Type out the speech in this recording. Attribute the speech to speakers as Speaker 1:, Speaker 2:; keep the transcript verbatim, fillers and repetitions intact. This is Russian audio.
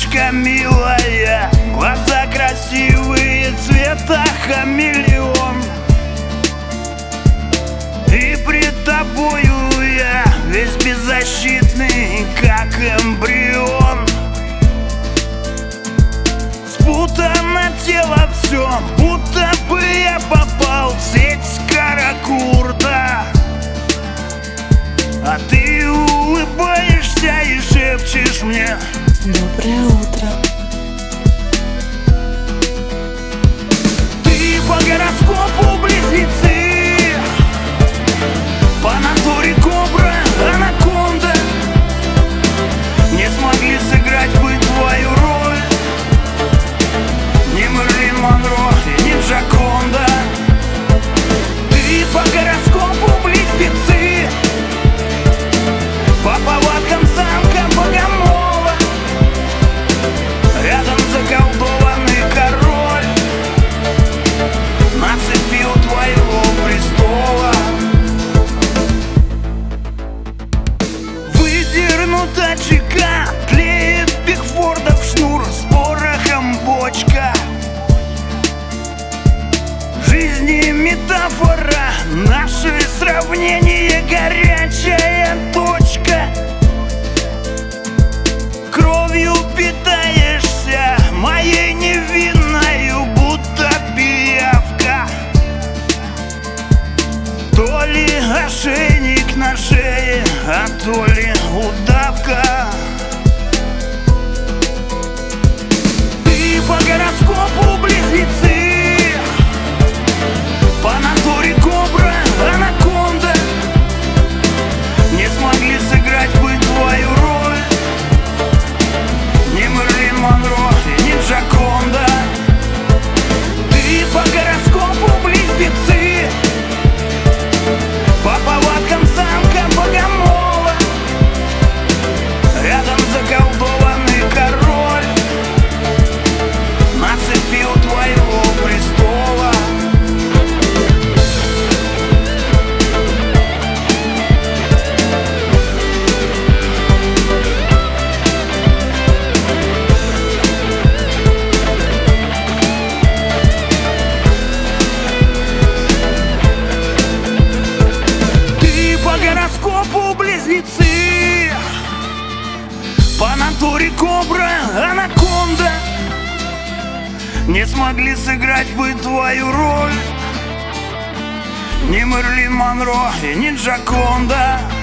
Speaker 1: девочка милая, глаза красивые, цвета хамелеон. И пред тобою я весь беззащитный, как эмбрион. Спутано тело все, будто бы я попал в сеть каракурта. А ты улыбаешься и шепчешь мне:
Speaker 2: доброе утро.
Speaker 1: Ты по гороскопу близнецы, по натуре кобра, анаконда. Не смогли сыграть бы твою роль ни Мерлин Монро и ни Джоконда. Ты по гороскопу близнецы, по повадкам самка богомола. Рядом заколдованный король на цепи у твоего престола. Выдернута чека, тлеет Бигфордов шнур, с порохом бочка. В жизни метафора, наше сравнение горячая точка. Кровью питаешься, моей невинною, будто пиявка. То ли ошейник на шее, а то ли удавка. Ты по гороскопу близнецы, по натуре кобра, анаконда. Не смогли сыграть бы твою роль ни Мерлин Монро и ни Джоконда. Ты по гороскопу близнецы, по повадкам самка богомола. Рядом заколдованный король на цепи у твоего престола. Ты по гороскопу близнецы, по натуре кобра, анаконда. Не смогли сыграть бы твою роль ни Мерлин Монро и ни Джоконда.